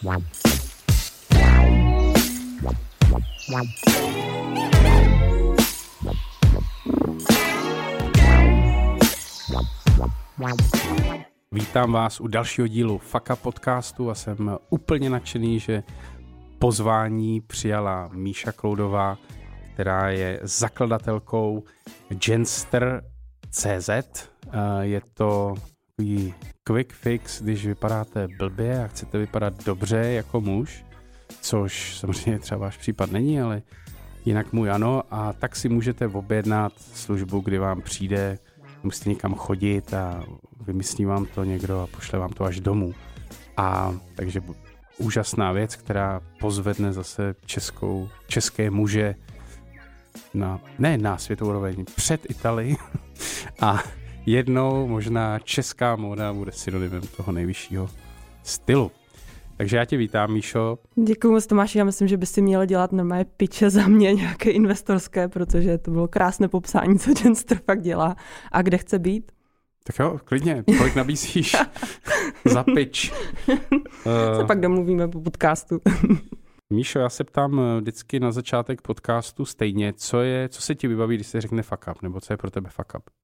Vítám vás u dalšího dílu Fuck Up podcastu a jsem úplně nadšený, že pozvání přijala Míša Kloudová, která je zakladatelkou Genster.cz. Je to takový quick fix, když vypadáte blbě a chcete vypadat dobře jako muž, což samozřejmě třeba váš případ není, ale jinak můj ano, a tak si můžete objednat službu, kdy vám přijde, musíte někam chodit a vymyslí vám to někdo a pošle vám to až domů. A takže úžasná věc, která pozvedne zase české muže na světovou úroveň před Italii a jednou možná česká móda bude synonymem toho nejvyššího stylu. Takže já tě vítám, Míšo. Děkuju moc, Tomáši. Já myslím, že bys si měl dělat normálně pitche za mě, nějaké investorské, protože to bylo krásné popsání, co Genster fakt dělá a kde chce být. Tak jo, klidně. Kolik nabízíš za pitch? Se pak domluvíme po podcastu. Míšo, já se ptám vždycky na začátek podcastu stejně, co se ti vybaví, když se řekne fuck up, nebo co je pro tebe fuck up?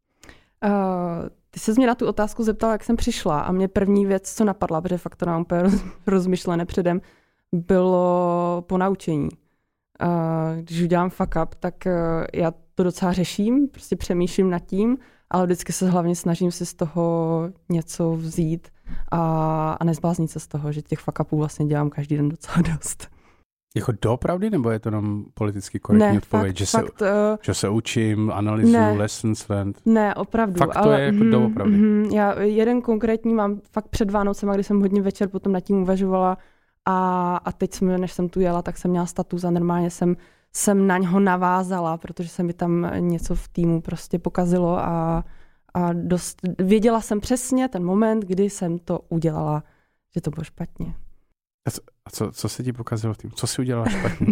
Ty se mě na tu otázku zeptala, jak jsem přišla, a mě první věc, co napadla, protože fakt to nám úplně rozmyšlené předem, bylo ponaučení. Když udělám fuck up, tak já to docela řeším, prostě přemýšlím nad tím, ale vždycky se hlavně snažím si z toho něco vzít a nezbláznit se z toho, že těch fuck upů vlastně dělám každý den docela dost. Jako doopravdy, nebo je to jenom politicky korektní odpověď? Že se učím, analyzuju, lessons learned? Ne, opravdu. Fakt to je jako doopravdy? Já jeden konkrétní mám fakt před Vánocema, kdy jsem hodně večer potom nad tím uvažovala a teď než jsem tu jela, tak jsem měla status a normálně jsem na něho navázala, protože se mi tam něco v týmu prostě pokazilo a dost věděla jsem přesně ten moment, kdy jsem to udělala, že to bylo špatně. A co se ti pokazilo v týmu? Co jsi udělala špatně?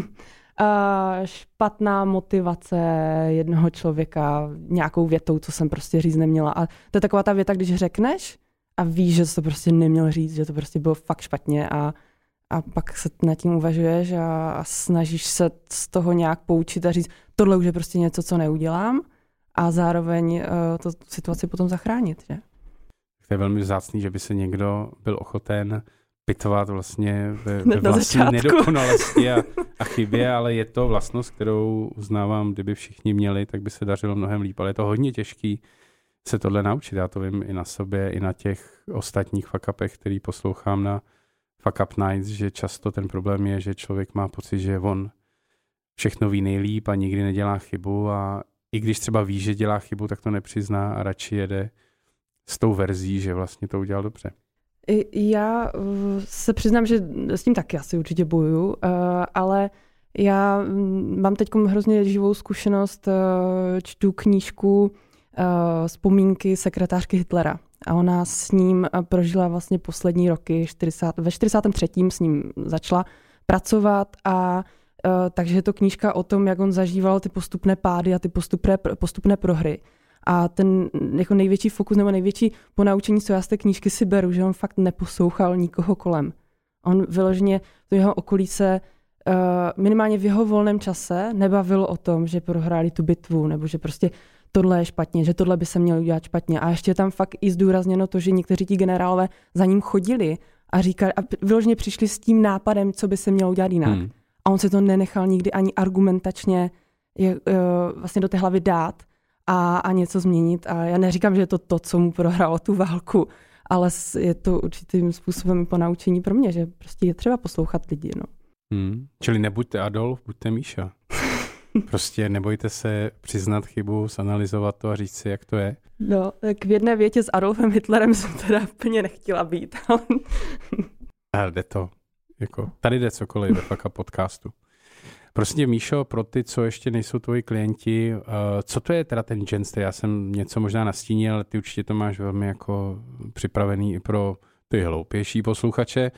Špatná motivace jednoho člověka nějakou větou, co jsem prostě říct neměla. A to je taková ta věta, když řekneš a víš, že jsi to prostě neměl říct, že to prostě bylo fakt špatně a pak se nad tím uvažuješ a snažíš se z toho nějak poučit a říct, tohle už je prostě něco, co neudělám a zároveň tu situaci potom zachránit. Že? To je velmi vzácný, že by se někdo byl ochoten pitvat vlastně ve vlastní nedokonalosti a chybě, ale je to vlastnost, kterou uznávám, kdyby všichni měli, tak by se dařilo mnohem líp. Ale je to hodně těžký se tohle naučit. Já to vím i na sobě, i na těch ostatních fuck upech, který poslouchám na Fuck Up Nights, že často ten problém je, že člověk má pocit, že on všechno ví nejlíp a nikdy nedělá chybu a i když třeba ví, že dělá chybu, tak to nepřizná a radši jede s tou verzí, že vlastně to udělal dobře. Já se přiznám, že s tím taky asi určitě bojuju, ale já mám teď hrozně živou zkušenost, čtu knížku Vzpomínky sekretářky Hitlera a ona s ním prožila vlastně poslední roky, ve 43. s ním začala pracovat a takže je to knížka o tom, jak on zažíval ty postupné pády a ty postupné prohry. A ten jako největší fokus nebo největší ponaučení, co já z té knížky si beru, že on fakt neposlouchal nikoho kolem. On vyloženě v jeho okolí se minimálně v jeho volném čase nebavilo o tom, že prohráli tu bitvu, nebo že prostě tohle je špatně, že tohle by se mělo udělat špatně. A ještě tam fakt i zdůrazněno to, že někteří ti generálové za ním chodili a říkali, a vyloženě přišli s tím nápadem, co by se mělo udělat jinak. A on se to nenechal nikdy ani argumentačně vlastně do té hlavy dát a něco změnit. A já neříkám, že je to, co mu prohrálo tu válku, ale je to určitým způsobem ponaučení pro mě, že prostě je třeba poslouchat lidi. No. Čili nebuďte Adolf, buďte Míša. Prostě nebojte se přiznat chybu, zanalyzovat to a říct si, jak to je. No, tak v jedné větě s Adolfem Hitlerem jsem teda úplně nechtěla být. Ale jde to. Jako, tady jde cokoliv ve Fuck Up podcastu. Prostě Míšo, pro ty, co ještě nejsou tvoji klienti, co to je teda ten Genster? Já jsem něco možná nastínil, ale ty určitě to máš velmi jako připravený i pro ty hloupější posluchače.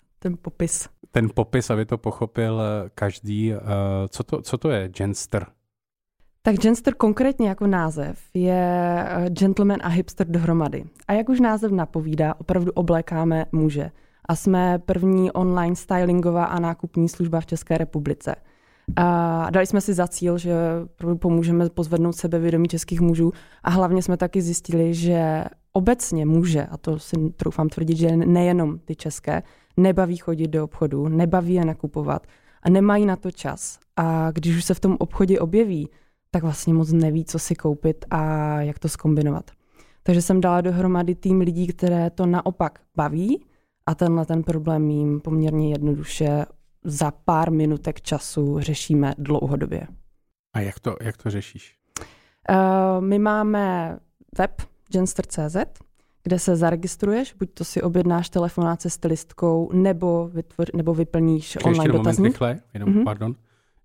Ten popis, aby to pochopil každý. Co to je Genster? Tak Genster konkrétně jako název je gentleman a hipster dohromady. A jak už název napovídá, opravdu oblékáme muže. a jsme první online stylingová a nákupní služba v České republice. A dali jsme si za cíl, že pomůžeme pozvednout sebevědomí českých mužů a hlavně jsme taky zjistili, že obecně muže, a to si troufám tvrdit, že nejenom ty české, nebaví chodit do obchodu, nebaví je nakupovat a nemají na to čas. A když už se v tom obchodě objeví, tak vlastně moc neví, co si koupit a jak to zkombinovat. Takže jsem dala dohromady tým lidí, které to naopak baví a ten problém jim poměrně jednoduše za pár minutek času řešíme dlouhodobě. A jak to řešíš? My máme web Genster.cz, kde se zaregistruješ, buď to si objednáš telefonát se stylistkou, nebo vyplníš online dotazník. Pardon.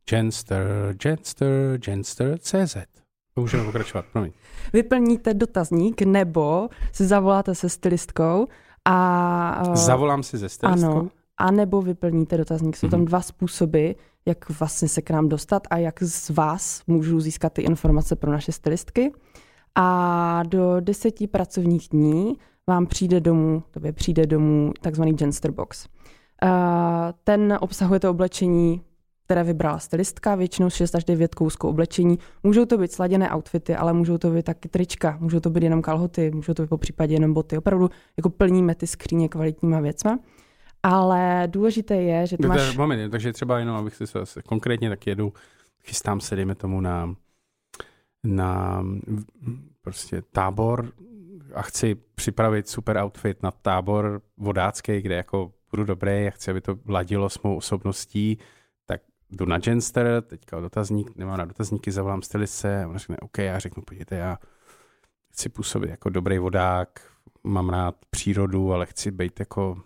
Genster.cz. Můžeme pokračovat, promiň. Vyplníte dotazník, nebo si zavoláte se stylistkou a... Zavolám si se stylistkou? Ano, a nebo vyplníte dotazník. Jsou tam dva způsoby, jak vlastně se k nám dostat a jak z vás můžu získat ty informace pro naše stylistky. A do 10 pracovních dní vám přijde domů takzvaný Genster Box. Ten obsahuje to oblečení, které vybrala stylistka, většinou 6 až 9 kousků oblečení. Můžou to být sladěné outfity, ale můžou to být taky trička, můžou to být jenom kalhoty, můžou to být popřípadě jenom boty. Opravdu jako plníme ty skříně kvalitníma věcma. Ale důležité je, že ty máš... Moment, takže třeba jenom, abych si konkrétně tak chystám se, dejme tomu na prostě tábor a chci připravit super outfit na tábor vodácký, kde jako budu dobrý a chci, aby to ladilo s mou osobností, tak jdu na Genster, teďka dotazník, nemám na dotazníky, zavolám stylistce a ona řekne OK, já řeknu, podívejte, já chci působit jako dobrý vodák, mám rád přírodu, ale chci být jako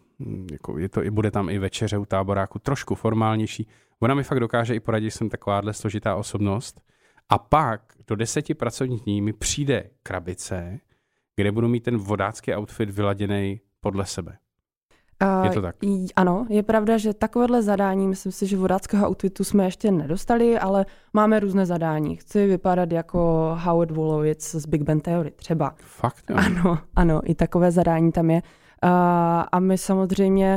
bude tam i večeře u táboráku trošku formálnější. Ona mi fakt dokáže i poradit, že jsem takováhle složitá osobnost. A pak do 10 pracovních dní mi přijde krabice, kde budu mít ten vodácký outfit vyladěný podle sebe. Je to tak? Ano, je pravda, že takovéhle zadání, myslím si, že vodáckého outfitu jsme ještě nedostali, ale máme různé zadání. Chci vypadat jako Howard Wolowitz z Big Bang Theory třeba. Fakt? Ano, i takové zadání tam je. A my samozřejmě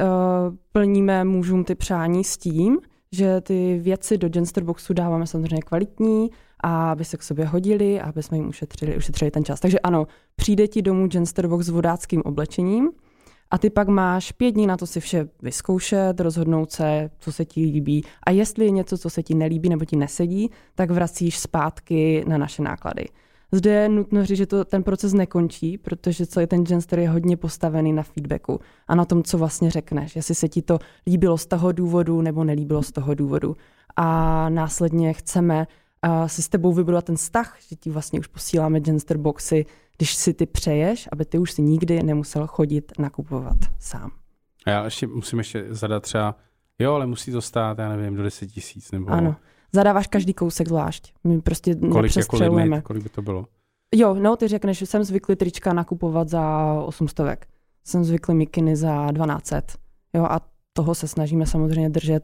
plníme mužům ty přání s tím, že ty věci do Genster Boxu dáváme samozřejmě kvalitní, a aby se k sobě hodili, aby jsme jim ušetřili ten čas. Takže ano, přijde ti domů Genster Box s vodáckým oblečením a ty pak máš 5 dní na to si vše vyzkoušet, rozhodnout se, co se ti líbí. A jestli je něco, co se ti nelíbí nebo ti nesedí, tak vracíš zpátky na naše náklady. Zde je nutno říct, že ten proces nekončí, protože celý ten Genster je hodně postavený na feedbacku a na tom, co vlastně řekneš. Jestli se ti to líbilo z toho důvodu nebo nelíbilo z toho důvodu. A následně chceme si s tebou vybudovat ten vztah, že ti vlastně už posíláme Genster Boxy, když si ty přeješ, aby ty už si nikdy nemusel chodit nakupovat sám. A já musím zadat třeba, ale musí to stát, já nevím, do 10 000 nebo... Ano. Zadáváš každý kousek zvlášť. My prostě nepřestřelujeme. Kolik by to bylo? Ty řekneš, že jsem zvyklý trička nakupovat za 800. Jsem zvyklý mikiny za 1200. A toho se snažíme samozřejmě držet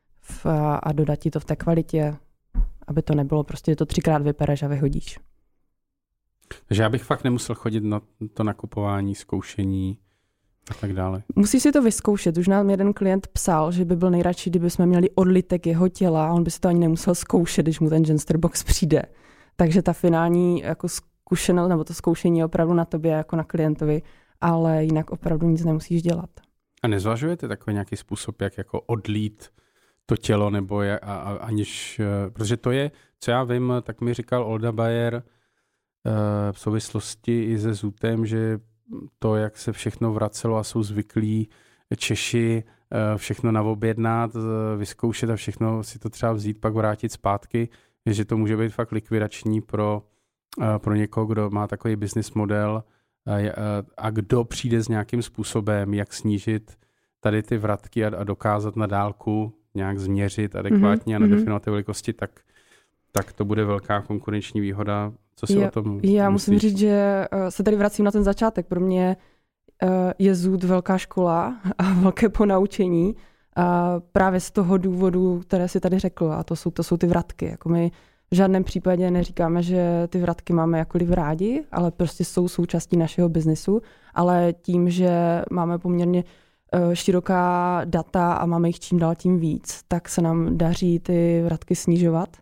a dodat ti to v té kvalitě, aby to nebylo prostě to 3krát vypereš a vyhodíš. Takže já bych fakt nemusel chodit na to nakupování, zkoušení a tak dále. Musíš si to vyzkoušet. Už nám jeden klient psal, že by byl nejradši, kdyby jsme měli odlitek jeho těla a on by si to ani nemusel zkoušet, když mu ten Genster Box přijde. Takže ta finální jako zkušenost nebo to zkoušení je opravdu na tobě jako na klientovi, ale jinak opravdu nic nemusíš dělat. A nezvažujete takový nějaký způsob, jak jako odlít to tělo, nebo aniž, protože to je, co já vím, tak mi říkal Olda Bayer v souvislosti i se Zootem, že to, jak se všechno vracelo a jsou zvyklí Češi všechno naobjednat, vyzkoušet a všechno si to třeba vzít, pak vrátit zpátky, že to může být fakt likvidační pro někoho, kdo má takový business model a kdo přijde s nějakým způsobem, jak snížit tady ty vratky a dokázat na dálku nějak změřit adekvátně a nadefinovat ty velikosti, tak to bude velká konkurenční výhoda. Co si o tom myslíš? Já musím říct, že se tady vracím na ten začátek. Pro mě je Zoot velká škola a velké ponaučení právě z toho důvodu, které si tady řekl, a to jsou ty vratky. Jako my v žádném případě neříkáme, že ty vratky máme jakkoliv rádi, ale prostě jsou součástí našeho biznesu, ale tím, že máme poměrně široká data a máme jich čím dál tím víc, tak se nám daří ty vratky snižovat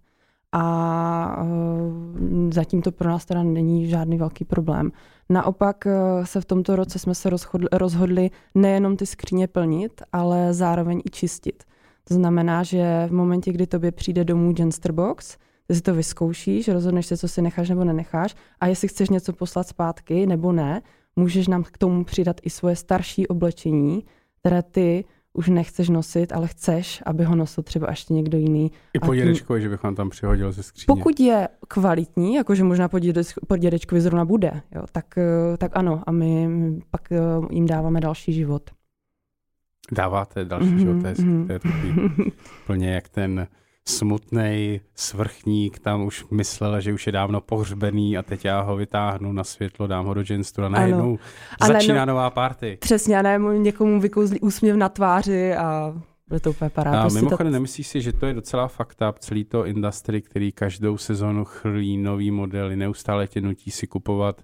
a zatím to pro nás teda není žádný velký problém. Naopak se v tomto roce jsme se rozhodli nejenom ty skříně plnit, ale zároveň i čistit. To znamená, že v momentě, kdy tobě přijde domů Gensterbox, ty si to vyzkoušíš, rozhodneš se, co si necháš nebo nenecháš a jestli chceš něco poslat zpátky nebo ne, můžeš nám k tomu přidat i svoje starší oblečení, které ty už nechceš nosit, ale chceš, aby ho nosil třeba ještě někdo jiný. I po dědečkovi, že bych vám tam přihodil ze skříně. Pokud je kvalitní, jakože možná po dědečkovi zrovna bude, jo, tak ano. A my pak jim dáváme další život. Dáváte další život, to je takový plně jak ten smutnej svrchník tam už myslel, že už je dávno pohřbený a teď já ho vytáhnu na světlo, dám ho do Gensteru a najednou začíná nová party. Přesně, a najednou někomu vykouzlí úsměv na tváři a bude to úplně paráda. A mimochodem nemyslíš si, že to je docela fucked up, celý to industry, který každou sezonu chrlí nový modely, neustále tě nutí si kupovat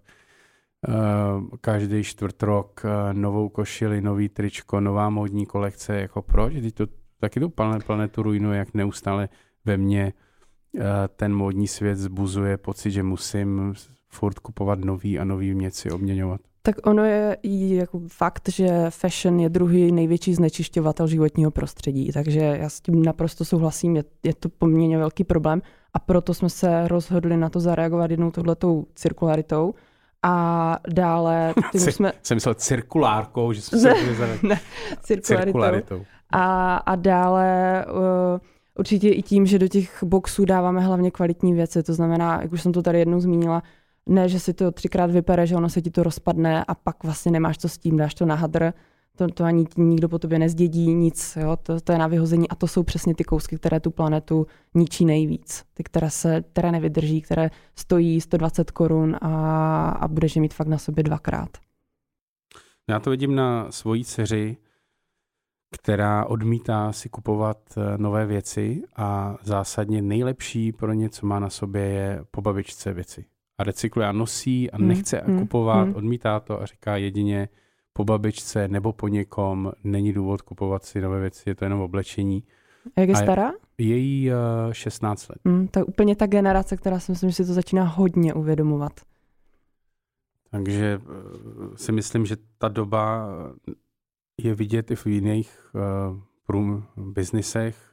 každý čtvrtrok novou košili, nový tričko, nová módní kolekce, jako proč? Taky to planetu ruinuje, jak neustále ve mně ten módní svět zbuzuje pocit, že musím furt kupovat nový a nový věci obměňovat. Tak ono je i jako fakt, že fashion je druhý největší znečišťovatel životního prostředí, takže já s tím naprosto souhlasím, je to poměrně velký problém a proto jsme se rozhodli na to zareagovat jednou touhletou cirkularitou. A dále... Jsem myslel cirkulárkou, že jsme se ne, cirkularitou. A dále určitě i tím, že do těch boxů dáváme hlavně kvalitní věci. To znamená, jak už jsem to tady jednou zmínila, ne, že si to 3krát vypere, že ono se ti to rozpadne a pak vlastně nemáš co s tím, dáš to na hadr. To ani nikdo po tobě nezdědí, nic, jo? To je na vyhození a to jsou přesně ty kousky, které tu planetu ničí nejvíc. Ty, které nevydrží, které stojí 120 korun a budeš je mít fakt na sobě 2krát. Já to vidím na svojí dceři, která odmítá si kupovat nové věci a zásadně nejlepší pro ně, co má na sobě, je po babičce věci. A recykluje a nosí a nechce kupovat, odmítá to a říká jedině po babičce nebo po někom, není důvod kupovat si nové věci, je to jenom oblečení. A jak je stará? Je jí 16 let. To je úplně ta generace, která si myslím, že si to začíná hodně uvědomovat. Takže si myslím, že ta doba je vidět i v jiných biznisech.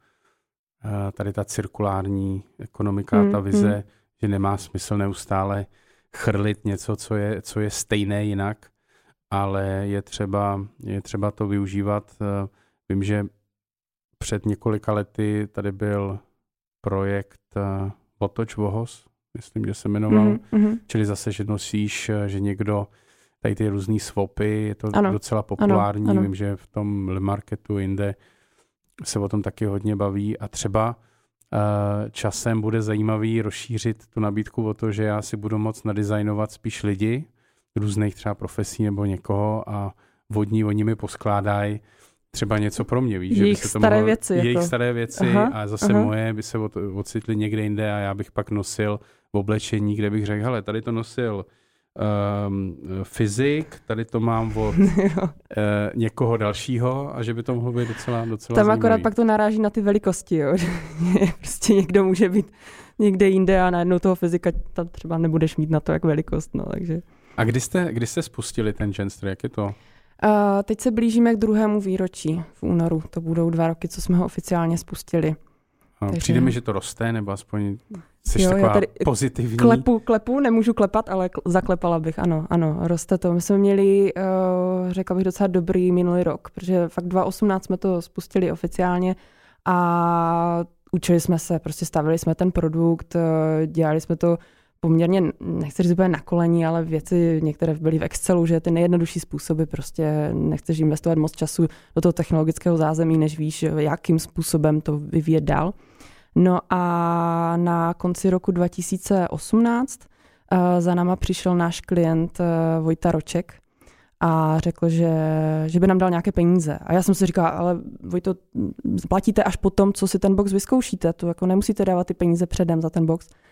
Tady ta cirkulární ekonomika, ta vize, že nemá smysl neustále chrlit něco, co je stejné jinak, ale je třeba to využívat. Vím, že před několika lety tady byl projekt Otoč Vohos, myslím, že se jmenoval, čili zase, že nosíš, že někdo, tady ty různý swapy, je to docela populární, ano. Vím, že v tom Le Marketu jinde se o tom taky hodně baví a třeba časem bude zajímavý rozšířit tu nabídku o to, že já si budu moct nadizajnovat spíš lidi, různých třeba profesí nebo někoho a oni mi poskládají třeba něco pro mě, víš, jejich staré věci. Jejich staré věci a zase moje by se ocitly někde jinde a já bych pak nosil v oblečení, kde bych řekl, hele, tady to nosil fyzik, tady to mám od někoho dalšího a že by to mohlo být docela tam zajímavý. Akorát pak to naráží na ty velikosti, jo. Prostě někdo může být někde jinde a najednou toho fyzika tam třeba nebudeš mít na to jak velikost, no, takže. A kdy jste spustili ten Genster, jak je to? Teď se blížíme k 2. výročí v únoru. To budou 2 roky, co jsme ho oficiálně spustili. Takže... Přijde mi, že to roste, nebo aspoň jsi taková pozitivní. Klepu, nemůžu klepat, ale zaklepala bych, ano, roste to. My jsme měli, řekla bych, docela dobrý minulý rok, protože fakt 2018 jsme to spustili oficiálně a učili jsme se, prostě stavili jsme ten produkt, dělali jsme to poměrně, nechci říct úplně na koleni, ale věci některé byly v Excelu, že ty nejjednodušší způsoby, prostě nechceš investovat moc času do toho technologického zázemí, než víš, jakým způsobem to vyvíjet dál. No a na konci roku 2018 za náma přišel náš klient Vojta Roček a řekl, že by nám dal nějaké peníze. A já jsem si říkala, ale Vojto, platíte až po tom, co si ten box vyzkoušíte, to jako nemusíte dávat ty peníze předem za ten box.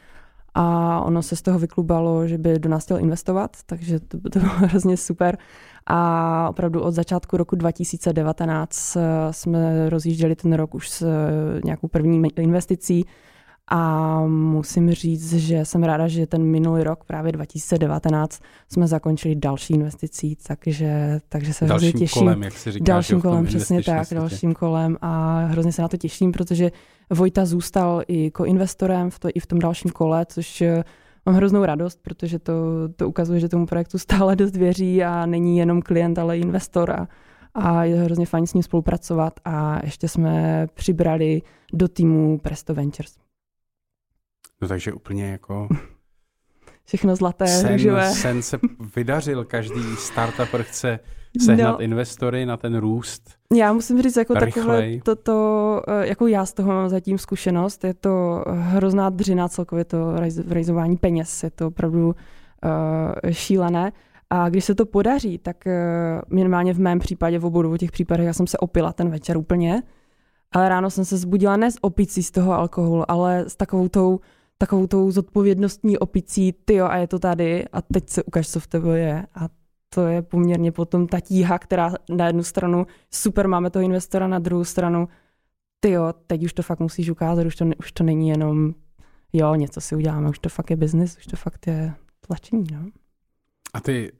a ono se z toho vyklubalo, že by do nás chtěl investovat, takže to bylo hrozně super. A opravdu od začátku roku 2019 jsme rozjížděli ten rok už s nějakou první investicí a musím říct, že jsem ráda, že ten minulý rok, právě 2019, jsme zakončili další investicí, takže se hrozně těším. Dalším kolem, jak se říká. Dalším kolem, přesně tak, dalším kolem a hrozně se na to těším, protože Vojta zůstal i koinvestorem i v tom dalším kole, což mám hroznou radost, protože to ukazuje, že tomu projektu stále dost věří a není jenom klient, ale i investor a je hrozně fajn s ním spolupracovat a ještě jsme přibrali do týmu Presto Ventures. No takže úplně jako... Všechno zlaté, růžové. Sen se vydařil, každý startuper chce sehnat investory na ten růst. Já musím říct, jako takové jako já z toho mám zatím zkušenost, je to hrozná dřina celkově to rejzování peněz, je to opravdu šílené. A když se to podaří, tak minimálně v mém případě, v obou těch případech, já jsem se opila ten večer úplně, ale ráno jsem se zbudila ne z opicí z toho alkoholu, ale s takovou tou zodpovědnostní opicí, tyjo, a je to tady a teď se ukaž, co v tebe je. A to je poměrně potom ta tíha, která na jednu stranu, super, máme toho investora, na druhou stranu, tyjo, teď už to fakt musíš ukázat, už to není jenom, jo, něco si uděláme, už to fakt je business, už to fakt je tlačení, no. A ty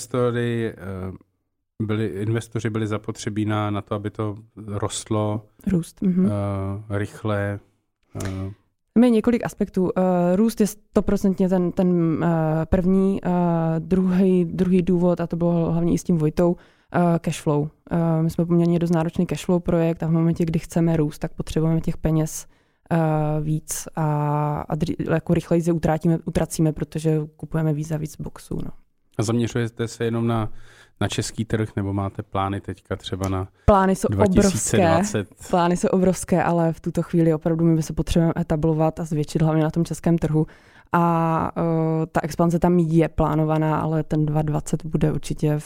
investoři byli zapotřebí na to, aby to rostlo rychle. Máme několik aspektů. Růst je 100% ten první, druhý důvod, a to bylo hlavně i s tím Vojtou, cashflow. My jsme poměrně dost náročný cashflow projekt a v momentě, kdy chceme růst, tak potřebujeme těch peněz víc a jako rychleji se utracíme, protože kupujeme víc a víc boxů. No. A zaměřujete se jenom na český trh, nebo máte plány teďka třeba na Plány jsou 2020? Plány jsou obrovské, ale v tuto chvíli opravdu my se potřebujeme etablovat a zvětšit hlavně na tom českém trhu. A ta expanze tam je plánovaná, ale ten 2020 bude určitě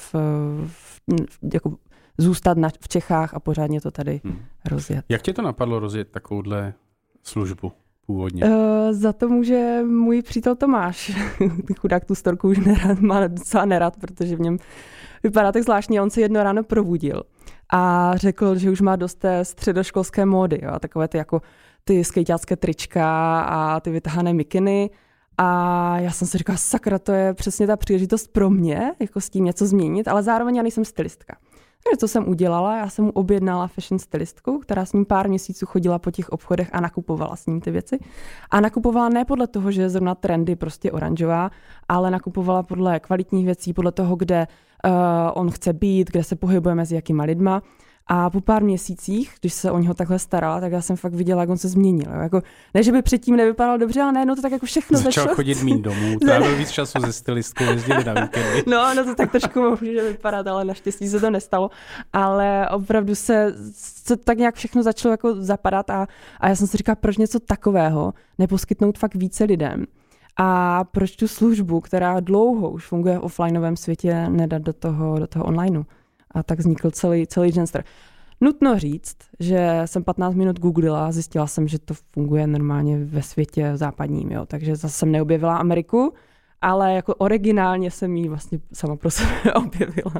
jako zůstat v Čechách a pořádně to tady rozjet. Jak tě to napadlo rozjet takovouhle službu původně? Za to může můj přítel Tomáš. Chudák tu storku už má docela nerad, protože v něm vypadá tak zvláštně. On se jedno ráno probudil a řekl, že už má dost té středoškolské módy. Jo? Takové ty skejťácké trička a ty vytahané mikiny. A já jsem si říkala, sakra, to je přesně ta příležitost pro mě, jako s tím něco změnit, ale zároveň já nejsem stylistka. Takže co jsem udělala? Já jsem mu objednala fashion stylistku, která s ním pár měsíců chodila po těch obchodech a nakupovala s ním ty věci. A nakupovala ne podle toho, že je zrovna trendy prostě oranžová, ale nakupovala podle kvalitních věcí, podle toho, kde on chce být, kde se pohybuje mezi jakýma lidma. A po pár měsících, když se o něho takhle starala, tak já jsem fakt viděla, jak on se změnil. Jako, ne, že by předtím nevypadal dobře, ale najednou to tak jako všechno začal chodit míň domů, trávil víc času se stylistkou, jezdili na víkendy. No to tak trošku může vypadat, ale naštěstí se to nestalo. Ale opravdu se tak nějak všechno začalo jako zapadat a já jsem si říkala, proč něco takového neposkytnout fakt více lidem. A proč tu službu, která dlouho už funguje v offlineovém světě, nedat do toho onlineu. A tak vznikl celý Genster. Nutno říct, že jsem 15 minut googlila a zjistila jsem, že to funguje normálně ve světě západním. Jo. Takže zase jsem neobjevila Ameriku, ale jako originálně jsem ji vlastně sama pro sebe objevila.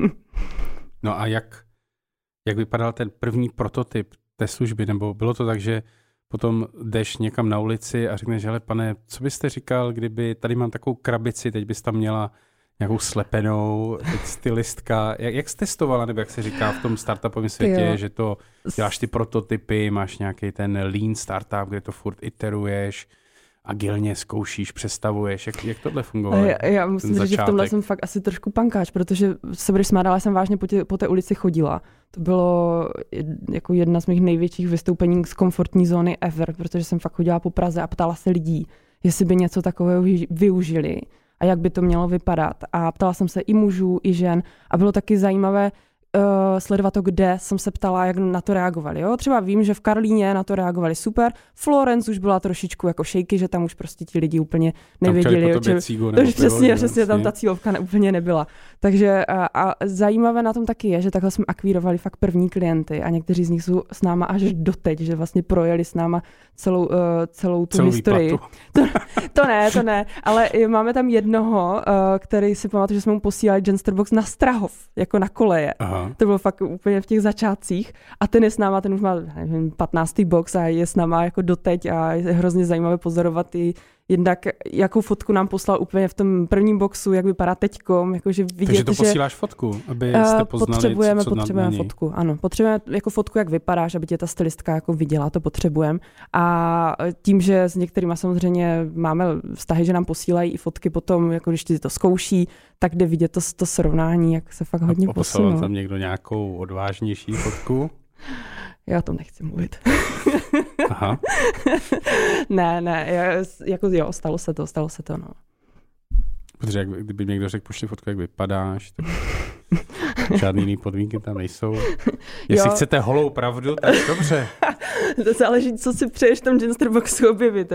No a jak vypadal ten první prototyp té služby? Nebo bylo to tak, že potom jdeš někam na ulici a řekneš, hele pane, co byste říkal, kdyby tady mám takovou krabici, teď bys tam měla nějakou slepenou stylistka. Jak jsi testovala, nebo jak se říká v tom startupovém světě, že to děláš ty prototypy, máš nějaký ten lean startup, kde to furt iteruješ, agilně zkoušíš, přestavuješ. Jak tohle fungovalo? Já musím říct, že v tomhle jsem fakt asi trošku pankáč, protože se budeš smát, ale jsem vážně po té ulici chodila. To bylo jako jedna z mých největších vystoupení z komfortní zóny ever, protože jsem fakt chodila po Praze a ptala se lidí, jestli by něco takového využili a jak by to mělo vypadat. A ptala jsem se i mužů, i žen a bylo taky zajímavé, sledovat to, kde jsem se ptala, jak na to reagovali. Jo? Třeba vím, že v Karlíně na to reagovali super. Florence už byla trošičku jako shaky, že tam už prostě ti lidi úplně nevěděli. Přesně tam ta cílovka úplně nebyla. Takže a zajímavé na tom taky je, že takhle jsme akvírovali fakt první klienty a někteří z nich jsou s náma až doteď, že vlastně projeli s náma celou tu historii. To ne, ale máme tam jednoho, který si pamatuju, že jsme mu posílali Gensterbox na Strahov, jako na koleje. Aha. To bylo fakt úplně v těch začátcích a ten je s náma, ten už má 15. box a je s náma jako doteď a je hrozně zajímavé pozorovat i jednak, jakou fotku nám poslal úplně v tom prvním boxu, jak vypadá teďkom, jakože vidět, takže to posíláš fotku, aby jste poznali, potřebujeme fotku, ano. Potřebujeme jako fotku, jak vypadáš, aby tě ta stylistka jako viděla, to potřebujeme. A tím, že s některýma samozřejmě máme vztahy, že nám posílají i fotky potom, jako když ti to zkouší, tak jde vidět to srovnání, jak se fakt hodně posunou. Poslal tam někdo nějakou odvážnější fotku? Já o tom nechci mluvit. Aha. ne, jako jo, stalo se to, no. Protože kdyby někdo řekl, pošli fotku, jak vypadáš, tak žádný jiný podmínky tam nejsou. Jestli chcete holou pravdu, tak dobře. To záleží, co si přeješ v tom Gensterboxu objevit,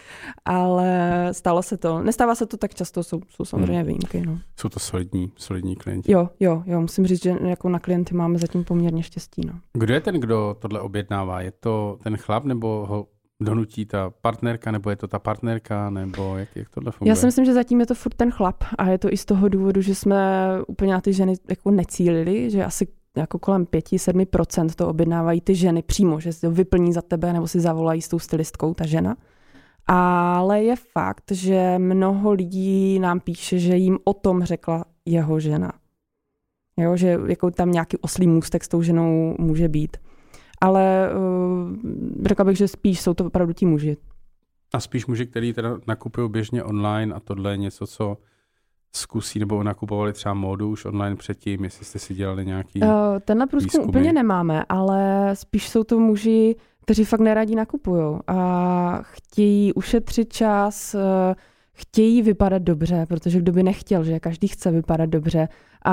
ale stalo se to. Nestává se to tak často, jsou samozřejmě výjimky. No. Jsou to solidní klienti. Jo, musím říct, že jako na klienty máme zatím poměrně štěstí. No. Kdo je ten, kdo tohle objednává? Je to ten chlap, nebo ho donutí ta partnerka, nebo je to ta partnerka, nebo jak tohle funguje? Já si myslím, že zatím je to furt ten chlap a je to i z toho důvodu, že jsme úplně na ty ženy jako necílili, že asi jako kolem 5-7% to objednávají ty ženy přímo, že si to vyplní za tebe nebo si zavolají s tou stylistkou ta žena. Ale je fakt, že mnoho lidí nám píše, že jim o tom řekla jeho žena. Jo, že jako tam nějaký oslý můstek s tou ženou může být. Ale řekla bych, že spíš jsou to opravdu ti muži. A spíš muži, kteří teda nakupují běžně online a tohle je něco, co zkusí, nebo nakupovali třeba módu už online předtím, jestli jste si dělali nějaký tenhle průzkum úplně nemáme, ale spíš jsou to muži, kteří fakt neradí nakupujou a chtějí ušetřit čas, chtějí vypadat dobře, protože kdo by nechtěl, že každý chce vypadat dobře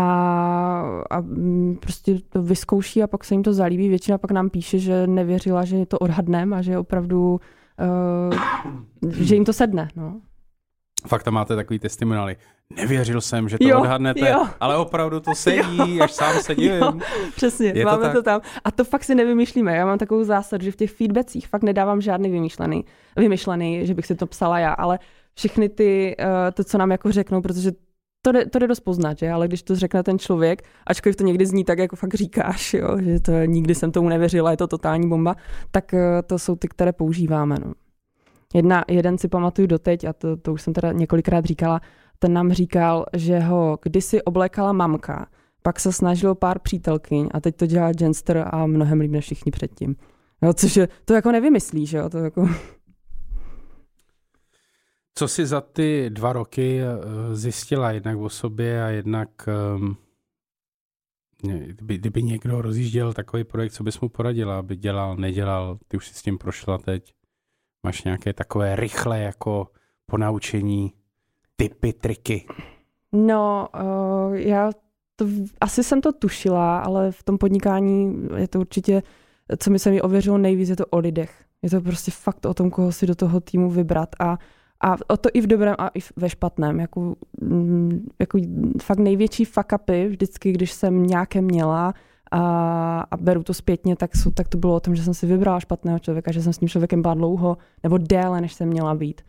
a prostě to vyzkouší a pak se jim to zalíbí. Většina pak nám píše, že nevěřila, že je to odhadnem a že opravdu, že jim to sedne. No. Fakt tam máte takový testimoniály. Nevěřil jsem, že to odhadnete, ale opravdu to sedí, až sám se divím. Jo, přesně, máme to tam. A to fakt si nevymýšlíme. Já mám takovou zásadu, že v těch feedbackích fakt nedávám žádný vymyšlený, že bych si to psala já, ale všechny to, co nám jako řeknou, protože to jde dost poznat, že? Ale když to řekne ten člověk, ačkoliv to někdy zní tak, jako fakt říkáš, jo? Že to nikdy jsem tomu nevěřila, je to totální bomba, tak to jsou ty, které používáme. No. Jeden si pamatuju doteď, a to už jsem teda několikrát říkala, ten nám říkal, že ho kdysi oblékala mamka, pak se snažilo pár přítelkyň a teď to dělá Genster a mnohem líp než všichni předtím. No, což to jako nevymyslíš, jo? To jako... Co jsi za ty 2 roky zjistila jednak o sobě a jednak kdyby někdo rozjížděl takový projekt, co bys mu poradila, aby dělal, nedělal, ty už si s tím prošla teď. Máš nějaké takové rychlé jako ponaučení, tipy, triky? No, asi jsem to tušila, ale v tom podnikání je to určitě, co mi se mi ověřilo nejvíc, je to o lidech. Je to prostě fakt o tom, koho si do toho týmu vybrat a o to i v dobrém a i ve špatném. Jako fakt největší fuck upy vždycky, když jsem nějaké měla a beru to zpětně, tak to bylo o tom, že jsem si vybrala špatného člověka, že jsem s tím člověkem byla dlouho nebo déle, než jsem měla být.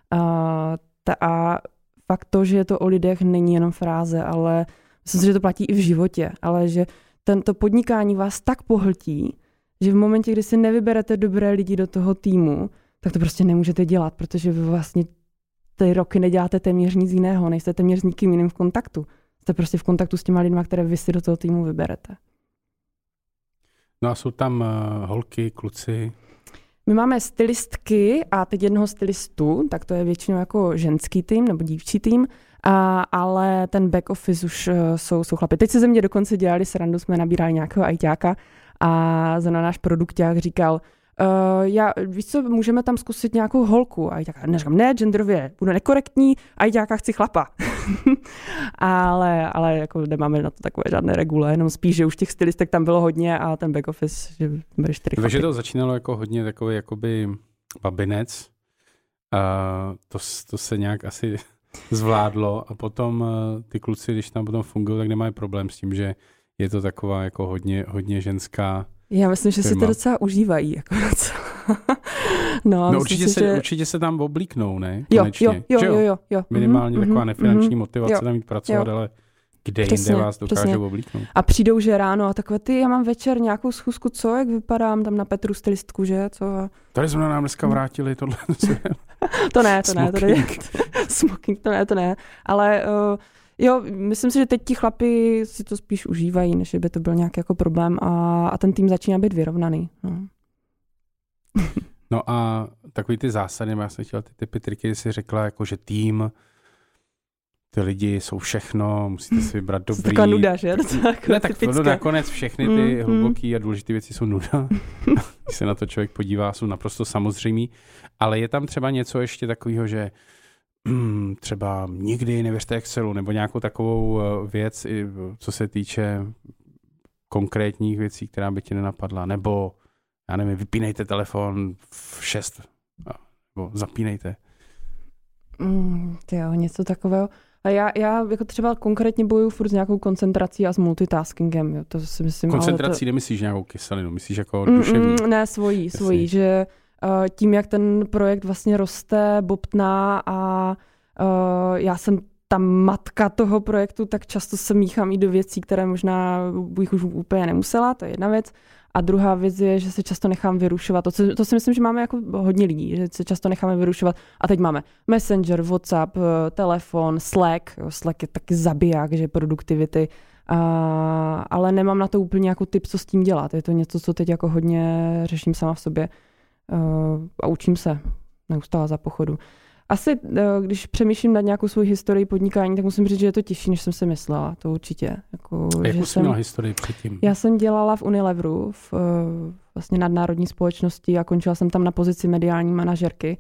A fakt to, že je to o lidech, není jenom fráze, ale myslím si, že to platí i v životě, ale že tento podnikání vás tak pohltí, že v momentě, kdy si nevyberete dobré lidi do toho týmu, tak to prostě nemůžete dělat, protože vy vlastně ty roky neděláte téměř nic jiného, nejste téměř s nikým jiným v kontaktu. Jste prostě v kontaktu s těma lidma, které vy si do toho týmu vyberete. No a jsou tam holky, kluci? My máme stylistky a teď jednoho stylistu, tak to je většinou jako ženský tým nebo dívčí tým, ale ten back office už jsou chlapi. Teď se ze mě dokonce dělali srandu, jsme nabírali nějakého ajťáka a zrovna náš produkťák říkal, Víš co, můžeme tam zkusit nějakou holku. A já neříkám, ne, genderově, budu nekorektní, a já chci chlapa. ale jako nemáme na to takové žádné regule, jenom spíš, že už těch stylistek tam bylo hodně a ten back office, že byly 4 chlapy. Takže to začínalo jako hodně takový jakoby babinec. To se nějak asi zvládlo a potom ty kluci, když tam potom fungují, tak nemají problém s tím, že je to taková jako hodně ženská. Já myslím, že firma. si to docela užívají. Jako no určitě se tam oblíknou, ne? Jo. Minimálně taková nefinanční motivace tam jít pracovat, ale kde jinde vás dokážou oblíknout. A přijdou, že ráno a takové, já mám večer nějakou schůzku, co, jak vypadám tam na Petru stylistku, že? Co? Tady jsme nám dneska vrátili tohle. To ne. Smoking, to ne. Ale jo, myslím si, že teď ti chlapi si to spíš užívají, než by to byl nějaký jako problém a ten tým začíná být vyrovnaný. No a takový ty zásady, já jsem chtěla ty typy triky, kdy jsi řekla, jako, že tým, ty lidi jsou všechno, musíte si vybrat dobrý. To je taková nuda, že? Nakonec všechny ty hluboký a důležité věci jsou nuda. Když se na to člověk podívá, jsou naprosto samozřejmý. Ale je tam třeba něco ještě takového, že třeba nikdy nevěřte Excelu, nebo nějakou takovou věc, co se týče konkrétních věcí, která by ti nenapadla, nebo já nevím, vypínejte telefon v 6, nebo zapínejte. Něco takového. A já jako třeba konkrétně bojuju furt s nějakou koncentrací a s multitaskingem. Jo. To si myslím, koncentrací nemyslíš nějakou kyselinu, myslíš jako duševní? Ne, svojí, že tím, jak ten projekt vlastně roste, bobtná a já jsem ta matka toho projektu, tak často se míchám i do věcí, které možná bych už úplně nemusela, to je jedna věc. A druhá věc je, že se často nechám vyrušovat. To si myslím, že máme jako hodně lidí, že se často necháme vyrušovat. A teď máme Messenger, WhatsApp, telefon, Slack. Slack je taky zabiják, že produktivity. Ale nemám na to úplně jako tip, co s tím dělat. Je to něco, co teď jako hodně řeším sama v sobě. A učím se neustále za pochodu. Asi, když přemýšlím nad nějakou svou historii podnikání, tak musím říct, že je to těžší, než jsem si myslela. To určitě. Jakou jsi měla historii předtím? Já jsem dělala v Unileveru, v vlastně nadnárodní společnosti a končila jsem tam na pozici mediální manažerky.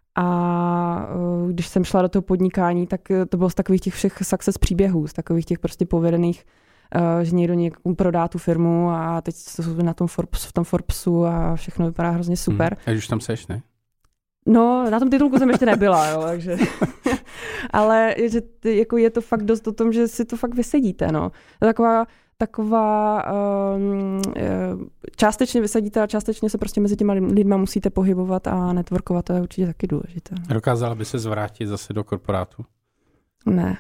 A když jsem šla do toho podnikání, tak to bylo z takových těch všech success příběhů, z takových těch prostě povedených, že někdo někomu prodá tu firmu a teď jsou v tom Forbesu a všechno vypadá hrozně super. A už tam seš, ne? No, na tom titulku jsem ještě nebyla, jo, takže. Ale že jako je to fakt dost o tom, že si to fakt vysedíte, no. Taková částečně vysadíte a částečně se prostě mezi těma lidma musíte pohybovat a networkovat, to je určitě taky důležité. Dokázala by se zvrátit zase do korporátu? Ne.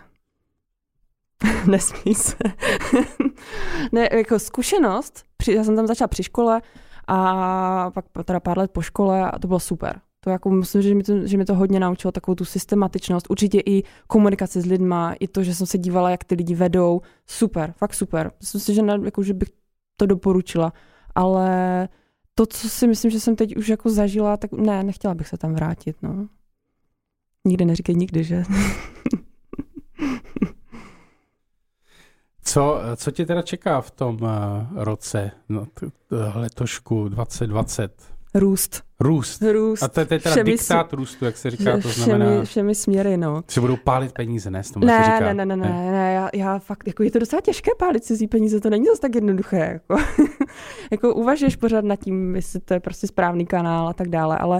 Nesmí se. Ne, jako zkušenost, já jsem tam začala při škole a pak teda pár let po škole a to bylo super. To jako myslím, že mi to hodně naučilo takovou tu systematičnost, určitě i komunikaci s lidma, i to, že jsem se dívala, jak ty lidi vedou. Super, fakt super. Myslím si, že bych to doporučila, ale to, co si myslím, že jsem teď už jako zažila, tak ne, nechtěla bych se tam vrátit, no. Nikdy neříkej nikdy, že? Co tě teda čeká v tom roce, letošku 2020? Růst. A to je teda diktát růstu, jak se říká, to znamená... Všemi směry, no. Se budou pálit peníze, ne? Ne, já fakt, jako je to docela těžké pálit cizí peníze, to není zase tak jednoduché, jako. Jako uvažuješ pořád nad tím, jestli to je prostě správný kanál a tak dále, ale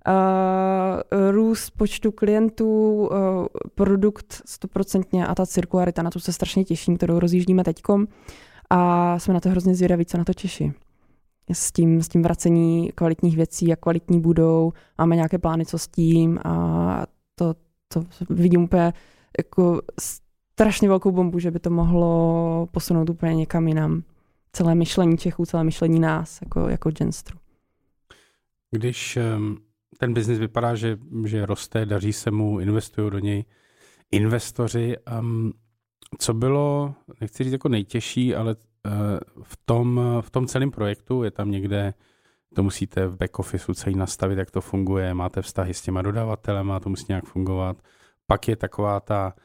růst počtu klientů, produkt 100% a ta cirkularita, na to se strašně těším, kterou rozjíždíme teďkom a jsme na to hrozně zvědaví, co na to těší. S tím vracení kvalitních věcí, jak kvalitní budou, máme nějaké plány, co s tím a to vidím úplně jako strašně velkou bombu, že by to mohlo posunout úplně někam jinam. Celé myšlení Čechů, celé myšlení nás, jako Genstru. Když ten biznis vypadá, že roste, daří se mu, investují do něj investoři, co bylo, nechci říct jako nejtěžší, ale v tom celém projektu je tam někde, to musíte v back officeu celý nastavit, jak to funguje, máte vztahy s těma dodavatelema, to musí nějak fungovat. Pak je taková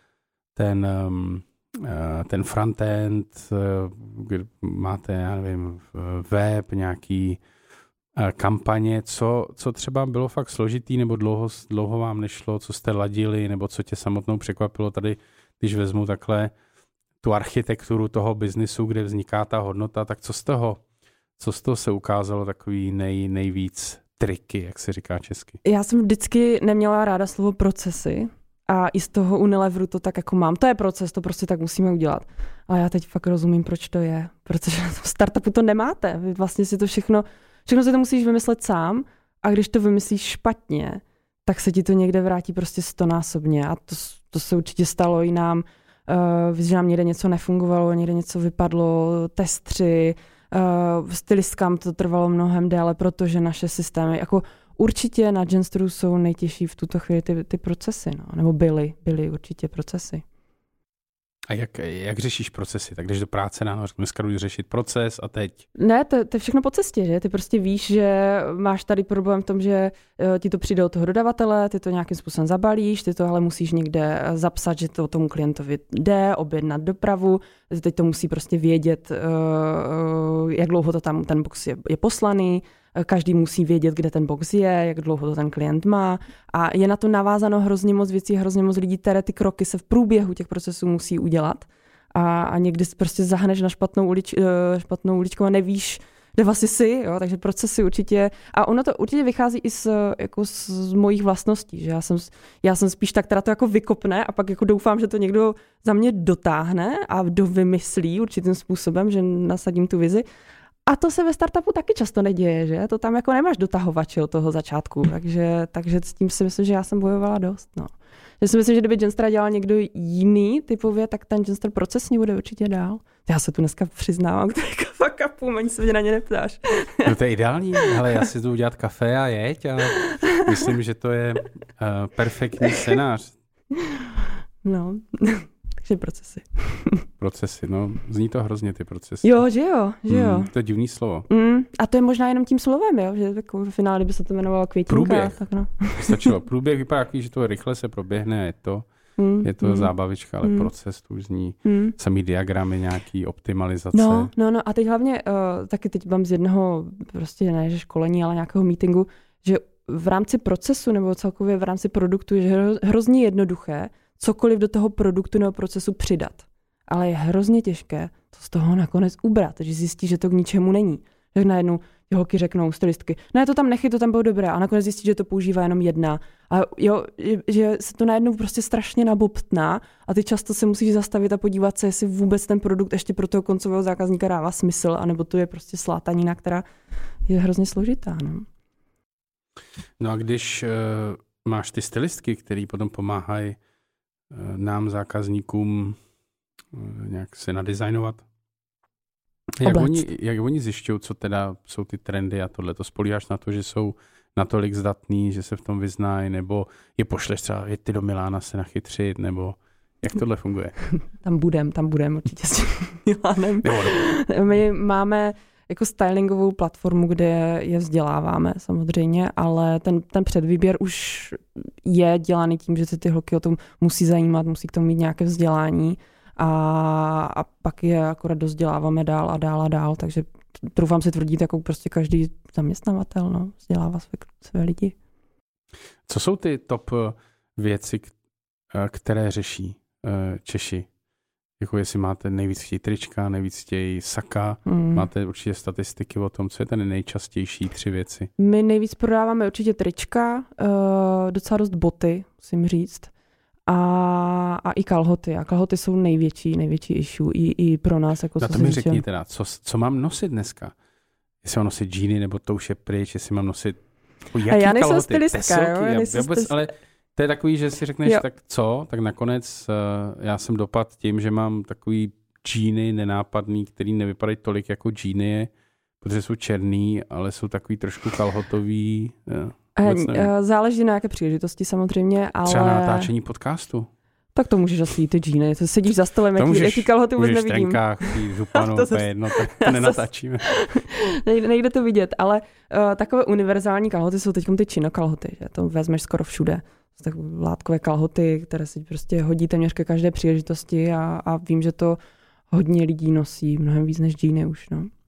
ten frontend, kde máte, já nevím, web, nějaký kampaně, co třeba bylo fakt složitý, nebo dlouho vám nešlo, co jste ladili, nebo co tě samotnou překvapilo tady, když vezmu takhle tu architekturu toho biznisu, kde vzniká ta hodnota, tak co z toho se ukázalo takový nejvíc triky, jak se říká česky? Já jsem vždycky neměla ráda slovo procesy a i z toho Unileveru to tak jako mám. To je proces, to prostě tak musíme udělat. Ale já teď fakt rozumím, proč to je. Protože v startupu to nemáte. Vy vlastně si to všechno si to musíš vymyslet sám a když to vymyslíš špatně, tak se ti to někde vrátí prostě 100násobně a to se určitě stalo i nám, že nám někde něco nefungovalo, někde něco vypadlo, testři, stylistkám to trvalo mnohem déle, protože naše systémy, jako určitě na Gensteru jsou nejtěžší v tuto chvíli ty procesy, no, nebo byly určitě procesy. A jak řešíš procesy? Tak jdeš do práce ráno, dneska jdu řešit proces a teď? Ne, to je všechno po cestě, že? Ty prostě víš, že máš tady problém v tom, že ti to přijde od toho dodavatele, ty to nějakým způsobem zabalíš, ty to ale musíš někde zapsat, že to tomu klientovi jde, objednat dopravu, teď to musí prostě vědět, jak dlouho to tam ten box je poslaný, každý musí vědět, kde ten box je, jak dlouho to ten klient má a je na to navázáno hrozně moc věcí, hrozně moc lidí, které ty kroky se v průběhu těch procesů musí udělat a někdy prostě zahneš na špatnou uličku a nevíš, kde vlastně jsi, jo? Takže procesy určitě, a ono to určitě vychází i z mojich vlastností, že já jsem spíš tak, která to jako vykopne a pak jako doufám, že to někdo za mě dotáhne a vymyslí určitým způsobem, že nasadím tu vizi. A to se ve startupu taky často neděje, že? To tam jako nemáš dotahovače od toho začátku, takže s tím si myslím, že já jsem bojovala dost, no. Já si myslím, že kdyby Genstera dělal někdo jiný typově, tak ten Genster procesně bude určitě dál. Já se tu dneska přiznávám, který fuck upům, ani se mě na ně neptáš. No to je ideální, ale já si jdu udělat kafe a jeď a myslím, že to je perfektní scénář. No, takže procesy. Procesy, no, zní to hrozně ty procesy. Jo, že jo. To je divný slovo. A to je možná jenom tím slovem, jo, že jako v finále, kdyby se to jmenovalo květinka. Průběh. Tak no. Stačilo. Průběh vypadá takový, že to rychle se proběhne a je to zábavička, ale proces tu už zní samý diagramy, nějaký optimalizace. No a teď hlavně, taky teď mám z jednoho, prostě ne, že školení, ale nějakého meetingu, že v rámci procesu nebo celkově v rámci produktu je hrozně jednoduché cokoliv do toho produktu nebo procesu přidat. Ale je hrozně těžké to z toho nakonec ubrat, že zjistí, že to k ničemu není. Tak najednou ty holky řeknou, stylistky, ne, to tam nechy, to tam bylo dobré. A nakonec zjistí, že to používá jenom jedna. A jo, že se to najednou prostě strašně nabobtná a ty často se musíš zastavit a podívat se, jestli vůbec ten produkt ještě pro toho koncového zákazníka dává smysl, anebo to je prostě slátanina, která je hrozně složitá. No a když máš ty stylistky, který potom pomáhají nám, zákazníkům, nějak se nadizajnovat. Jak oni zjišťují, co teda jsou ty trendy a tohle? To spolíháš na to, že jsou natolik zdatný, že se v tom vyznají, nebo je pošleš třeba ty do Milána se nachytřit, nebo jak tohle funguje? Tam budem určitě s tím Milánem. My máme jako stylingovou platformu, kde je vzděláváme samozřejmě, ale ten předvýběr už je dělaný tím, že se ty holky o tom musí zajímat, musí k tomu mít nějaké vzdělání a pak je akorát dozděláváme dál a dál a dál, takže troufám si tvrdit, jako prostě každý zaměstnavatel vzdělává své lidi. Co jsou ty top věci, které řeší Češi? Jako jestli máte nejvíc chtějí trička, nejvíc chtějí saka, máte určitě statistiky o tom, co je ten nejčastější 3 věci? My nejvíc prodáváme určitě trička, docela dost boty, musím říct, a i kalhoty. A kalhoty jsou největší issue i pro nás. Jako to mi řekni teda, co mám nosit dneska? Jestli mám nosit džíny, nebo to už je pryč, jestli mám nosit jaký kalhoty? Já nejsem stylistka, ale to je takový, že si řekneš, tak co? Tak nakonec já jsem dopad tím, že mám takový džíny nenápadný, který nevypadají tolik jako džíny, protože jsou černý, ale jsou takový trošku kalhotový. Záleží na jaké příležitosti samozřejmě, ale... Třeba na natáčení podcastu. Tak to můžeš asi jít ty džíny. To sedíš za stolem, jaký kalhoty vůbec nevidím. Můžeš v tenkách, županu, to je jedno, tak to nenatáčíme. Nejde to vidět, ale takové univerzální kalhoty jsou teď ty chino kalhoty, že to vezmeš skoro všude. Tak látkové kalhoty, které si prostě hodí téměř ke každé příležitosti a vím, že to hodně lidí nosí, mnohem víc než džíny už.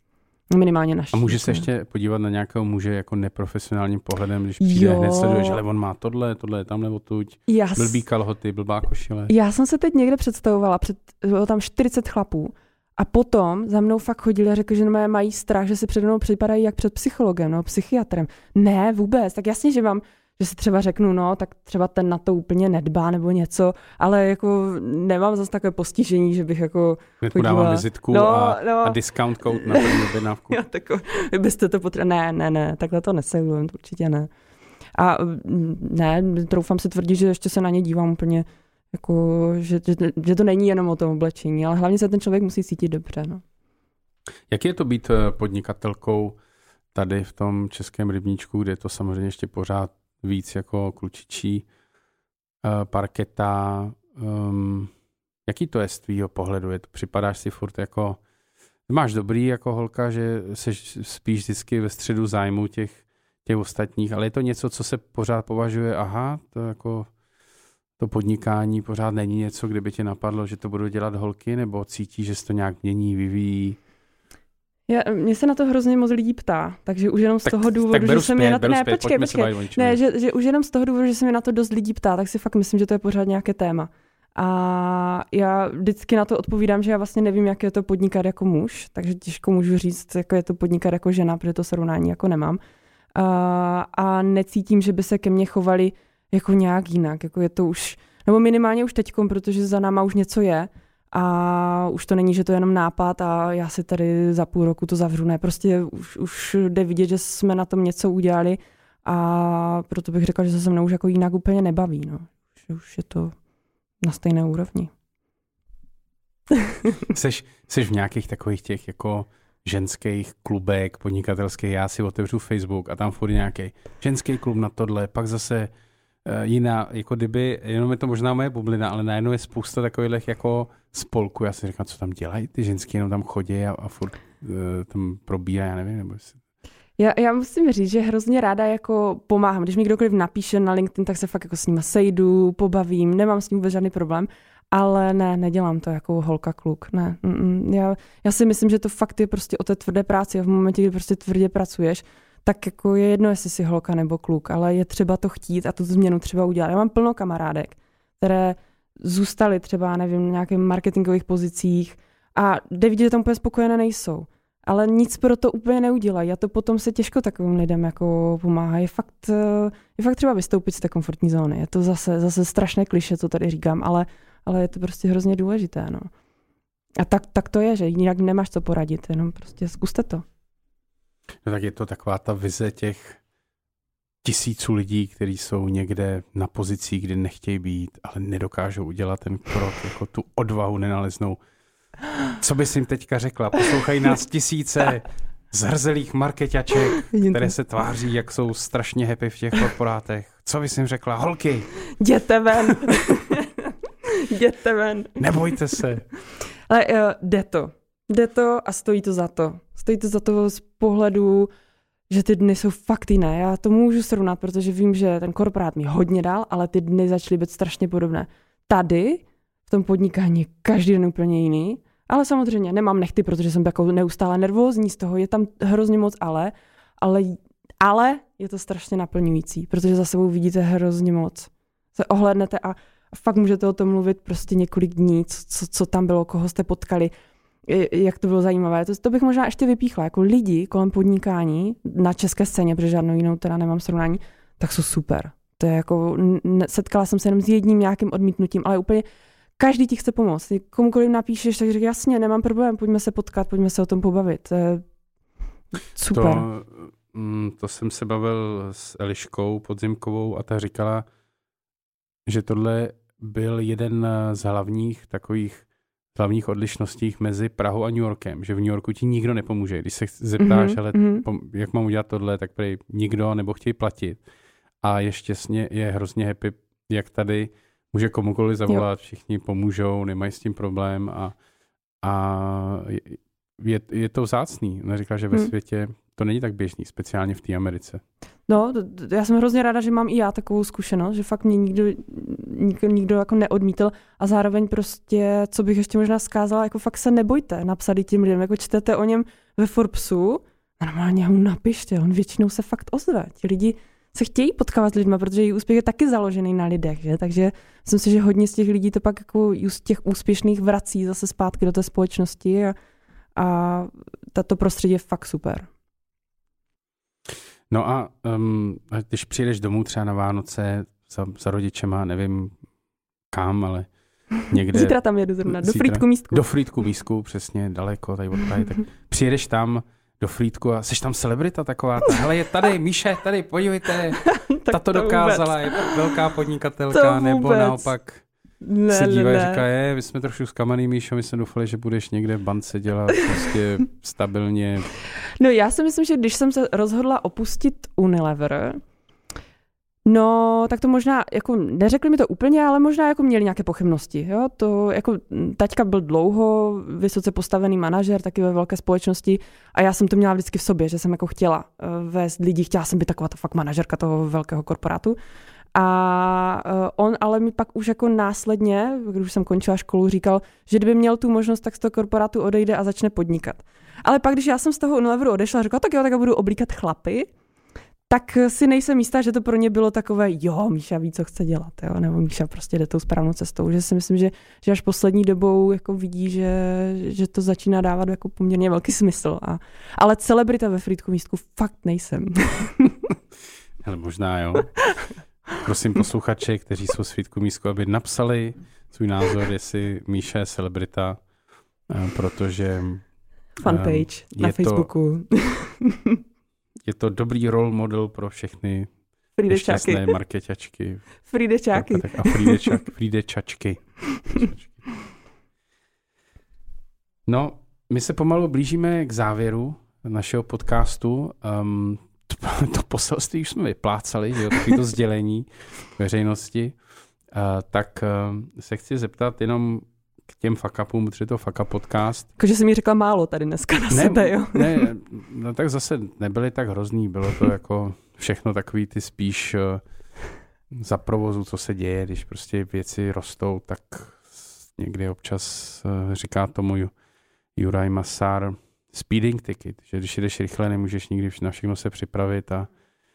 Minimálně naší. A může se ještě podívat na nějakého muže jako neprofesionálním pohledem, když přijde hned sleduješ, ale on má tohle je tamhle odtuď, blbý kalhoty, blbá košile. Já jsem se teď někde představovala, bylo tam 40 chlapů a potom za mnou fakt chodili a řekli, že mají strach, že se přede mnou připadají jak před psychologem, no, psychiatrem. Ne, vůbec, tak jasně, že si třeba řeknu, no, tak třeba ten na to úplně nedbá nebo něco, ale jako nemám zase takové postižení, že bych jako podávám vizitku a discount code na první objednávku. Vy byste to Ne, takhle to neselujem, určitě ne. A ne, troufám si tvrdit, že ještě se na ně dívám úplně, jako, že to není jenom o tom oblečení, ale hlavně se ten člověk musí cítit dobře. No. Jak je to být podnikatelkou tady v tom českém rybníčku, kde je to samozřejmě ještě pořád víc jako klučičí parketa? Jaký to je z tvýho pohledu? Připadáš si furt jako, máš dobrý jako holka, že jsi spíš vždycky ve středu zájmu těch ostatních, ale je to něco, co se pořád považuje, to jako to podnikání pořád není něco, kde by tě napadlo, že to budou dělat holky, nebo cítíš, že se to nějak mění, vyvíjí? Mně se na to hrozně moc lidí ptá, takže už jenom z toho důvodu, že se mi na to... Počkej. Ne, že už jenom z toho důvodu, že se mi na to dost lidí ptá, tak si fakt myslím, že to je pořád nějaké téma. A já vždycky na to odpovídám, že já vlastně nevím, jak je to podnikat jako muž, takže těžko můžu říct, jak je to podnikat jako žena, protože to srovnání jako nemám. A necítím, že by se ke mně chovali jako nějak jinak, jako je to už, nebo minimálně už teďkom, protože za náma už něco je a už to není, že to je jenom nápad a já si tady za půl roku to zavřu, ne, prostě už jde vidět, že jsme na tom něco udělali a proto bych řekla, že se mnou už jako jinak úplně nebaví, no, že už je to na stejné úrovni. Seš v nějakých takových těch jako ženských klubek podnikatelských, já si otevřu Facebook a tam furt nějaký ženský klub na tohle, pak zase jiná, jako kdyby, jenom je to možná moje bublina, ale najednou je spousta takových jako spolků, já si říkám, co tam dělají, ty ženský jenom tam chodí a furt tam probíhají, já nevím, nebo jestli... Já musím říct, že hrozně ráda jako pomáhám. Když mi kdokoliv napíše na LinkedIn, tak se fakt jako s nima sejdu, pobavím, nemám s ním vůbec žádný problém, ale ne, nedělám to jako holka kluk. Ne. Já si myslím, že to fakt je prostě o té tvrdé práci a v momentě, kdy prostě tvrdě pracuješ, tak jako je jedno, jestli jsi holka nebo kluk, ale je třeba to chtít a tu změnu třeba udělat. Já mám plno kamarádek, které zůstaly třeba, nevím, v nějakých marketingových pozicích a jde vidět, že tam úplně spokojené nejsou. Ale nic pro to úplně neudělají a to potom se těžko takovým lidem jako pomáhá. Je fakt třeba vystoupit z té komfortní zóny. Je to zase strašné klišé, co tady říkám, ale je to prostě hrozně důležité. No. A tak to je, že jinak nemáš co poradit, jenom prostě zkuste to. No tak je to taková ta vize těch tisíců lidí, kteří jsou někde na pozicích, kde nechtějí být, ale nedokážou udělat ten krok, jako tu odvahu nenaleznou. Co bys jim teďka řekla? Poslouchají nás tisíce zhrzelých marketaček, které se tváří, jak jsou strašně happy v těch korporátech. Co bys jim řekla? Holky! Jděte ven! Jděte ven! Nebojte se! Ale jde to a stojí to za to. Stojí to za to z pohledu, že ty dny jsou fakt jiné. Já to můžu srovnat, protože vím, že ten korporát mi hodně dal, ale ty dny začaly být strašně podobné. Tady v tom podnikání je každý den úplně jiný, ale samozřejmě nemám nechty, protože jsem jako neustále nervózní z toho, je tam hrozně moc ale je to strašně naplňující, protože za sebou vidíte hrozně moc. Se ohlédnete a fakt můžete o tom mluvit prostě několik dní, co tam bylo, koho jste potkali, jak to bylo zajímavé. To bych možná ještě vypíchla, jako lidi kolem podnikání na české scéně, protože žádnou jinou teda nemám srovnání, tak jsou super. To je jako, setkala jsem se jenom s jedním nějakým odmítnutím, ale úplně každý ti chce pomoct. Komukoliv napíšeš, tak říkáš, jasně, nemám problém, pojďme se potkat, pojďme se o tom pobavit. To je super. To jsem se bavil s Eliškou Podzimkovou a ta říkala, že tohle byl jeden z hlavních odlišností mezi Prahou a New Yorkem, že v New Yorku ti nikdo nepomůže. Když se zeptáš, jak mám udělat tohle, tak prý nikdo nebo chtějí platit. A ještě je hrozně happy, jak tady může komukoliv zavolat, všichni pomůžou, nemají s tím problém a je to vzácný. Ona říká, že ve světě to není tak běžný, speciálně v té Americe. No, já jsem hrozně ráda, že mám i já takovou zkušenost, že fakt mě nikdo jako neodmítl a zároveň prostě, co bych ještě možná zkázala, jako fakt se nebojte napsat i tím lidem, jako čtete o něm ve Forbesu, normálně mu napište, on většinou se fakt ozve. Ti lidi se chtějí potkávat s lidma, protože jejich úspěch je taky založený na lidech, že? Takže myslím si, že hodně z těch lidí to pak jako z těch úspěšných vrací zase zpátky do té společnosti a tato prostředí je fakt super. No a když přijedeš domů třeba na Vánoce za rodičema, nevím kam, ale někde... Zítra tam jedu zrovna, do Frýdku místku. Do Frýdku místku, přesně, daleko, tady od Prahy, tak přijedeš tam do Frýdku a jsi tam celebrita taková, hele je tady, Míše, tady, podívejte, tato dokázala, je velká podnikatelka, nebo naopak se dívají, říká, my jsme trošku zkamaný, Míšo, my jsme doufali, že budeš někde v bance dělat prostě stabilně. No já si myslím, že když jsem se rozhodla opustit Unilever, no, tak to možná, jako neřekli mi to úplně, ale možná jako měli nějaké pochybnosti. Jo? To jako taťka byl dlouho vysoce postavený manažer, taky ve velké společnosti a já jsem to měla vždycky v sobě, že jsem jako chtěla vést lidi, chtěla jsem být taková ta fakt manažerka toho velkého korporátu. A on ale mi pak už jako následně, když jsem končila školu, říkal, že kdyby měl tu možnost, tak z toho korporátu odejde a začne podnikat. Ale pak, když já jsem z toho Unileveru odešla, řekla, tak jo, tak já budu oblíkat chlapy, tak si nejsem jistá, že to pro ně bylo takové, jo, Míša ví, co chce dělat, jo? Nebo Míša prostě jde tou správnou cestou, že si myslím, že až poslední dobou jako vidí, že to začíná dávat jako poměrně velký smysl. Ale celebrita ve Frýdku místku fakt nejsem. Ale možná jo. Prosím posluchače, kteří jsou z Frýdku místku, aby napsali svůj názor, jestli Míša je celebrita, protože fanpage na Facebooku. Je to dobrý role model pro všechny nešťastné marketačky. Frýdečáky. A frýdečačky. No, my se pomalu blížíme k závěru našeho podcastu. To poselství už jsme vyplácali, že jo, takovýto sdělení veřejnosti. Tak se chci zeptat jenom k těm fuck upům, protože to fuck up podcast. Jakože jsi mi řekla málo tady dneska na sebe, jo? Ne, no tak zase nebyly tak hrozný, bylo to jako všechno takový ty spíš za provozu, co se děje, když prostě věci rostou, tak někdy občas říká tomu Juraj Masár speeding ticket, že když jdeš rychle, nemůžeš nikdy na všechno se připravit a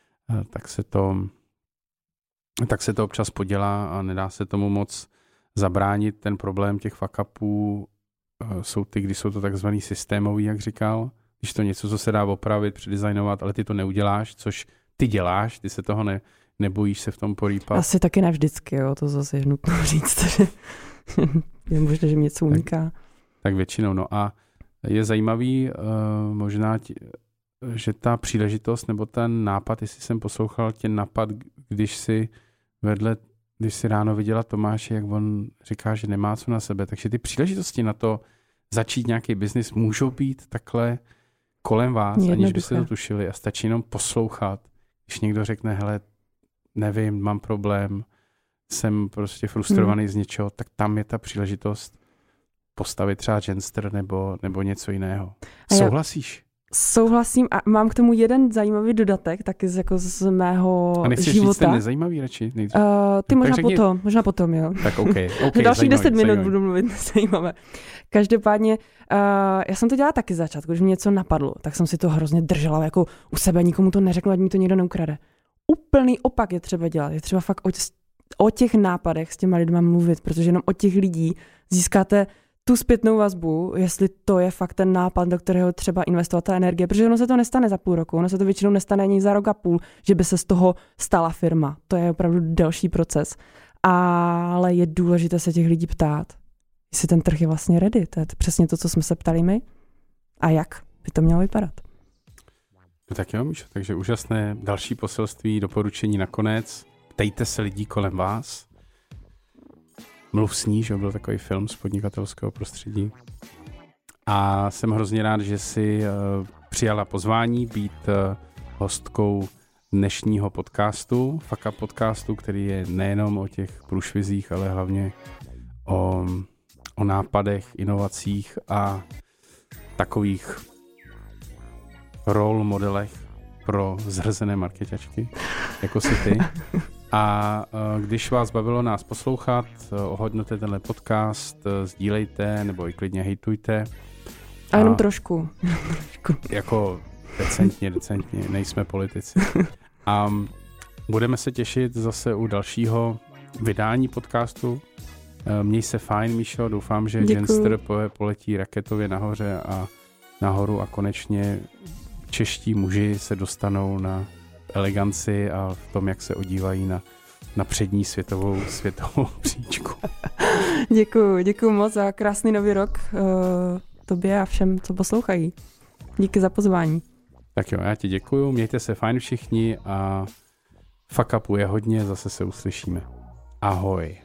tak se to občas podělá a nedá se tomu moc zabránit. Ten problém těch fuck upů jsou ty, když jsou to takzvaný systémový, jak říkal, když to něco, co se dá opravit, předizajnovat, ale ty to neuděláš, což ty děláš, ty se toho nebojíš se v tom porýpat. Asi taky ne vždycky, jo, to zase je nutno říct, že je možné, že mi něco uniká. Tak většinou, no a je zajímavý možná, že ta příležitost nebo ten nápad, jestli jsem poslouchal ten nápad, když si ráno viděla Tomáše, jak on říká, že nemá co na sebe, takže ty příležitosti na to začít nějaký biznis můžou být takhle kolem vás, aniž byste to tušili a stačí jenom poslouchat. Když někdo řekne, hele, nevím, mám problém, jsem prostě frustrovaný z něčeho, tak tam je ta příležitost postavit třeba Genster nebo něco jiného. Souhlasíš? Souhlasím a mám k tomu jeden zajímavý dodatek, taky z mého života. A nechceš říct ten nezajímavý radši? Ty možná potom, jo. Tak okay, další 10 minut budu mluvit nezajímavé. Každopádně, já jsem to dělala taky začátku, když mi něco napadlo, tak jsem si to hrozně držela jako u sebe, nikomu to neřeknu, ať mi to někdo neukrade. Úplný opak je třeba dělat, je třeba fakt o těch nápadech s těma lidma mluvit, protože jenom od těch lidí získáte tu zpětnou vazbu, jestli to je fakt ten nápad, do kterého třeba investovat ta energie, protože ono se to nestane za půl roku, ono se to většinou nestane ani za rok a půl, že by se z toho stala firma. To je opravdu delší proces. Ale je důležité se těch lidí ptát, jestli ten trh je vlastně ready. To je přesně to, co jsme se ptali my. A jak by to mělo vypadat? No tak jo, Míšo, takže úžasné další poselství, doporučení nakonec. Ptejte se lidí kolem vás. Mluv s ní, že byl takový film z podnikatelského prostředí. A jsem hrozně rád, že si přijala pozvání být hostkou dnešního podcastu, Fuck Up podcastu, který je nejenom o těch průšvizích, ale hlavně o nápadech, inovacích a takových role modelech pro zhrzené marketačky, jako si ty. A když vás bavilo nás poslouchat, ohodnoťte tenhle podcast, sdílejte nebo i klidně hejtujte. A jenom trošku. Jako decentně, nejsme politici. A budeme se těšit zase u dalšího vydání podcastu. Měj se fajn, Míšo, doufám, že Genster poletí raketově nahoru a konečně čeští muži se dostanou na eleganci a v tom, jak se odívají na přední světovou příčku. Děkuju moc za krásný nový rok tobě a všem, co poslouchají. Díky za pozvání. Tak jo, já ti děkuju, mějte se fajn všichni a fuck upu je hodně, zase se uslyšíme. Ahoj.